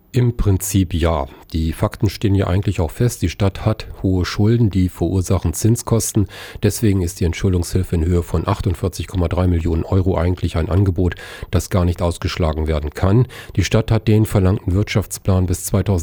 Im Prinzip ja. Die Fakten stehen ja eigentlich auch fest. Die Stadt hat hohe Schulden, die verursachen Zinskosten. Deswegen ist die Entschuldungshilfe in Höhe von 48,3 Millionen Euro eigentlich ein Angebot, das gar nicht ausgeschlagen werden kann. Die Stadt hat den verlangten Wirtschaftsplan bis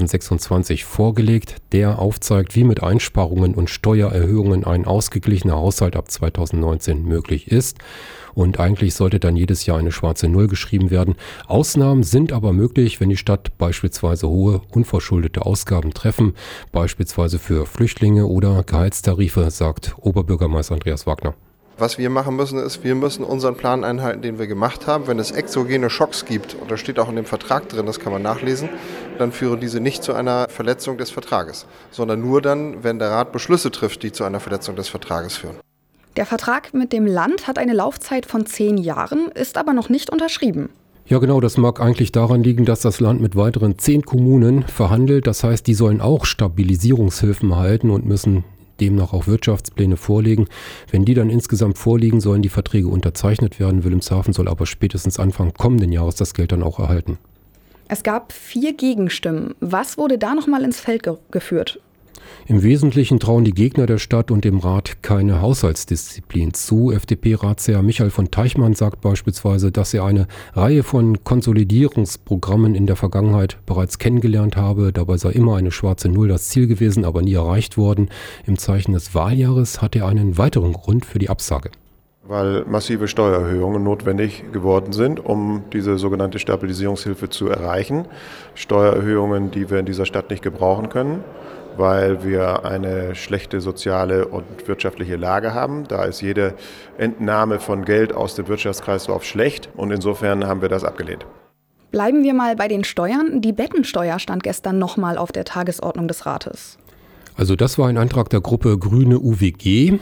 2026 vorgelegt, der aufzeigt, wie mit Einsparungen und Steuererhöhungen ein ausgeglichener Haushalt ab 2019 möglich ist. Und eigentlich sollte dann jedes Jahr eine schwarze Null geschrieben werden. Ausnahmen sind aber möglich, wenn die Stadt beispielsweise hohe, unverschuldete Ausgaben treffen, beispielsweise für Flüchtlinge oder Gehaltstarife, sagt Oberbürgermeister Andreas Wagner. Was wir machen müssen, ist, wir müssen unseren Plan einhalten, den wir gemacht haben. Wenn es exogene Schocks gibt, und das steht auch in dem Vertrag drin, das kann man nachlesen, dann führen diese nicht zu einer Verletzung des Vertrages, sondern nur dann, wenn der Rat Beschlüsse trifft, die zu einer Verletzung des Vertrages führen. Der Vertrag mit dem Land hat eine Laufzeit von 10 Jahren, ist aber noch nicht unterschrieben. Ja genau, das mag eigentlich daran liegen, dass das Land mit weiteren 10 Kommunen verhandelt. Das heißt, die sollen auch Stabilisierungshilfen erhalten und müssen demnach auch Wirtschaftspläne vorlegen. Wenn die dann insgesamt vorliegen, sollen die Verträge unterzeichnet werden. Wilhelmshaven soll aber spätestens Anfang kommenden Jahres das Geld dann auch erhalten. Es gab 4 Gegenstimmen. Was wurde da nochmal ins Feld geführt? Im Wesentlichen trauen die Gegner der Stadt und dem Rat keine Haushaltsdisziplin zu. FDP-Ratsherr Michael von Teichmann sagt beispielsweise, dass er eine Reihe von Konsolidierungsprogrammen in der Vergangenheit bereits kennengelernt habe. Dabei sei immer eine schwarze Null das Ziel gewesen, aber nie erreicht worden. Im Zeichen des Wahljahres hat er einen weiteren Grund für die Absage. Weil massive Steuererhöhungen notwendig geworden sind, um diese sogenannte Stabilisierungshilfe zu erreichen. Steuererhöhungen, die wir in dieser Stadt nicht gebrauchen können, weil wir eine schlechte soziale und wirtschaftliche Lage haben. Da ist jede Entnahme von Geld aus dem Wirtschaftskreislauf schlecht und insofern haben wir das abgelehnt. Bleiben wir mal bei den Steuern. Die Bettensteuer stand gestern nochmal auf der Tagesordnung des Rates. Also das war ein Antrag der Gruppe Grüne UWG.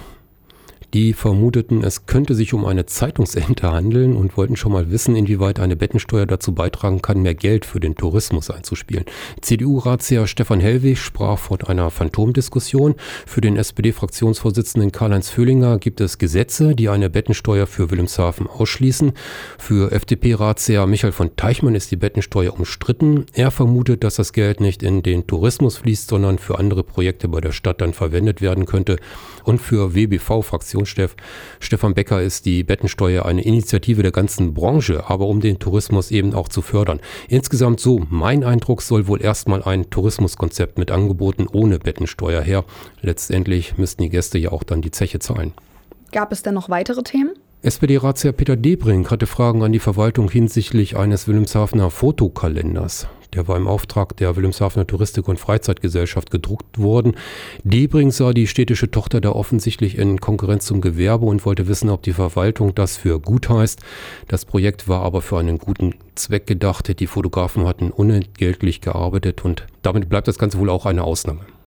Die vermuteten, es könnte sich um eine Zeitungsente handeln und wollten schon mal wissen, inwieweit eine Bettensteuer dazu beitragen kann, mehr Geld für den Tourismus einzuspielen. CDU-Ratsherr Stefan Hellwig sprach von einer Phantomdiskussion. Für den SPD-Fraktionsvorsitzenden Karl-Heinz Föhlinger gibt es Gesetze, die eine Bettensteuer für Wilhelmshaven ausschließen. Für FDP-Ratsherr Michael von Teichmann ist die Bettensteuer umstritten. Er vermutet, dass das Geld nicht in den Tourismus fließt, sondern für andere Projekte bei der Stadt dann verwendet werden könnte. Und für WBV-Fraktionschef Stefan Becker ist die Bettensteuer eine Initiative der ganzen Branche, aber um den Tourismus eben auch zu fördern. Insgesamt so, mein Eindruck, soll wohl erstmal ein Tourismuskonzept mit Angeboten ohne Bettensteuer her. Letztendlich müssten die Gäste ja auch dann die Zeche zahlen. Gab es denn noch weitere Themen? SPD-Ratsherr Peter Debring hatte Fragen an die Verwaltung hinsichtlich eines Wilhelmshavener Fotokalenders. Der war im Auftrag der Wilhelmshavener Touristik- und Freizeitgesellschaft gedruckt worden. Debring sah die städtische Tochter da offensichtlich in Konkurrenz zum Gewerbe und wollte wissen, ob die Verwaltung das für gut heißt. Das Projekt war aber für einen guten Zweck gedacht. Die Fotografen hatten unentgeltlich gearbeitet und damit bleibt das Ganze wohl auch eine Ausnahme.